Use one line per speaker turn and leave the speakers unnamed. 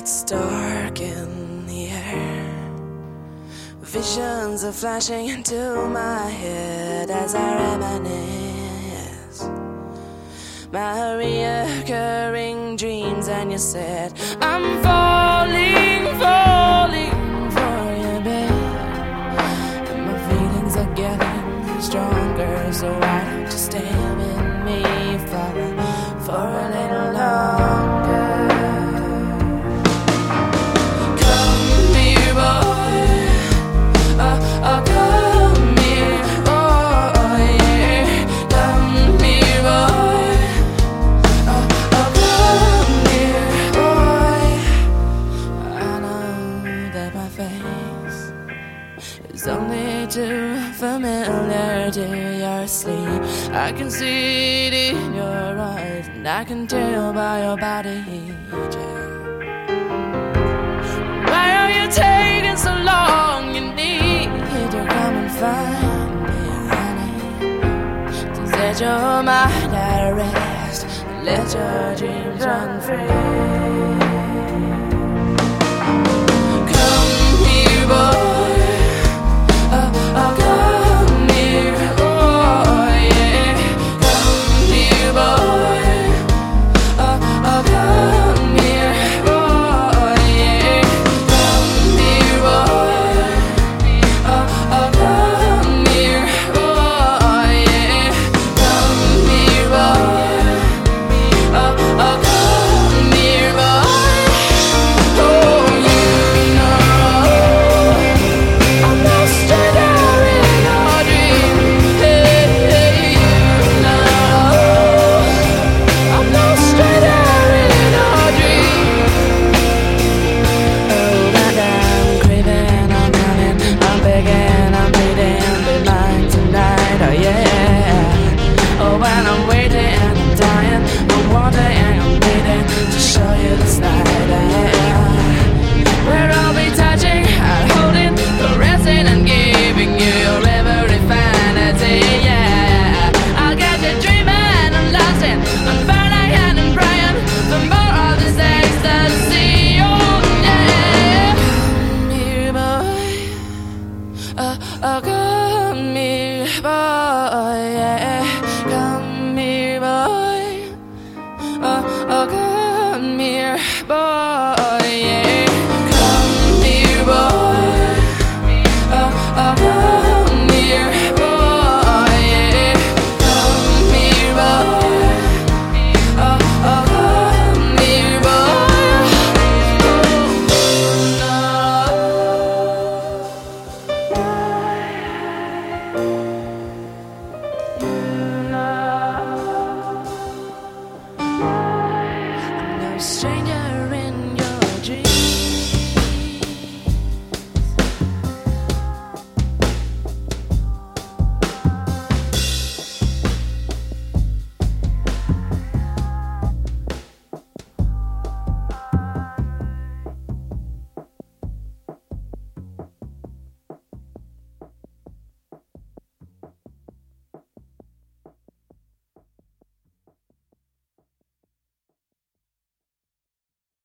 It's dark in the air. Visions are flashing into my head as I reminisce my reoccurring dreams. And you said, I'm falling, falling for you, babe. And my feelings are getting stronger, so why don't you stay with me for a little longer? It's only too familiar to your sleep. I can see it in your eyes, and I can tell by your body heat. Why are you taking so long? You need to come and find me, honey, to set your mind at rest and let your dreams run free.